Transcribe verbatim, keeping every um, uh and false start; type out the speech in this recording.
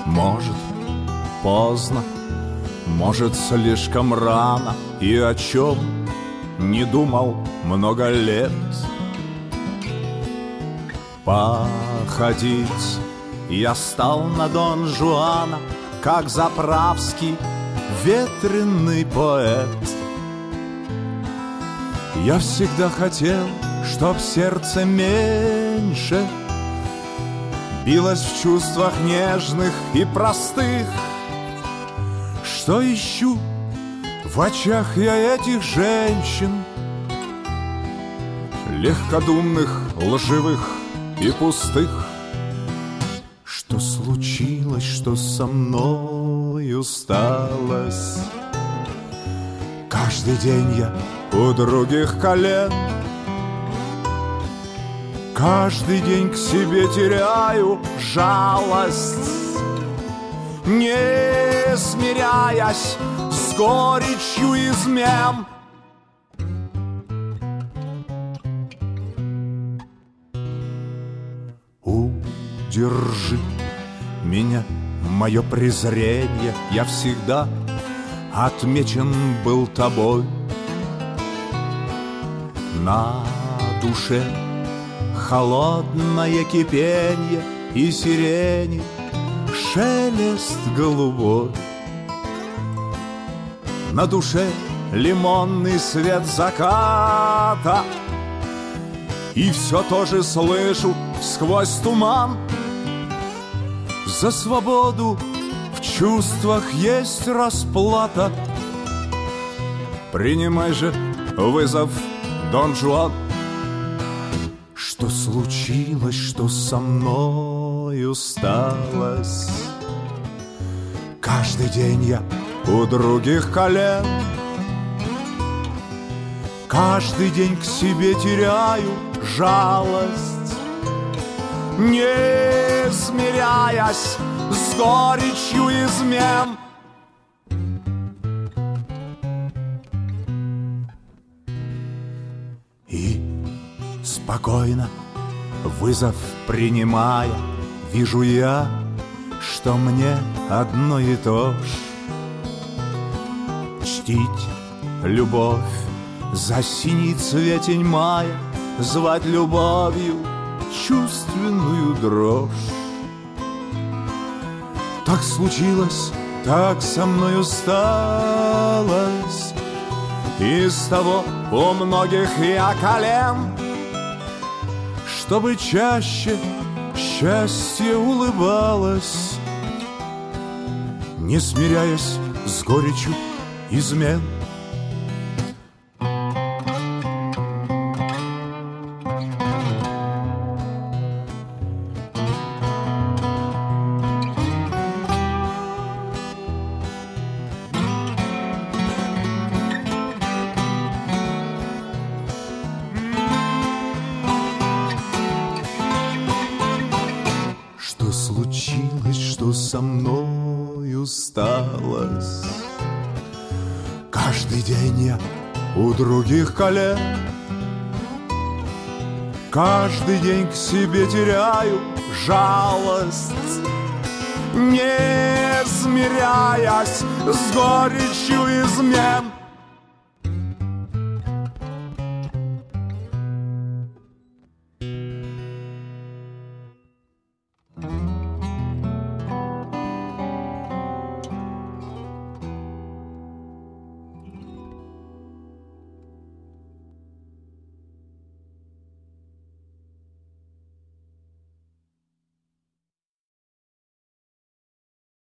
Может, поздно, может, слишком рано, и о чем не думал много лет. Походить я стал на Дон Жуана, как заправский ветреный поэт. Я всегда хотел, чтоб сердце меньше билось в чувствах нежных и простых, что ищу в очах я этих женщин, легкодумных, лживых и пустых. Что случилось, что со мною сталось? Каждый день я у других колен, каждый день к себе теряю жалость, не смиряясь с горечью измен. Удержи меня, мое презрение, я всегда отмечен был тобой. На душе холодное кипенье и сирени шелест голубой. На душе лимонный свет заката, и все тоже слышу сквозь туман. За свободу в чувствах есть расплата. Принимай же вызов, Дон Жуан. Что случилось, что со мною сталось? Каждый день я у других колен, каждый день к себе теряю жалость, не смиряясь с горечью измен. И спокойно, вызов принимая, вижу я, что мне одно и то ж. Чтить любовь за синий цветень мая, звать любовью чувственную дрожь. Так случилось, так со мною сталось, из того у многих я колен, чтобы чаще счастье улыбалось, не смиряясь с горечью измен. Что случилось, что со мною сталось? Каждый день я у других колен, каждый день к себе теряю жалость, не смиряясь с горечью измен.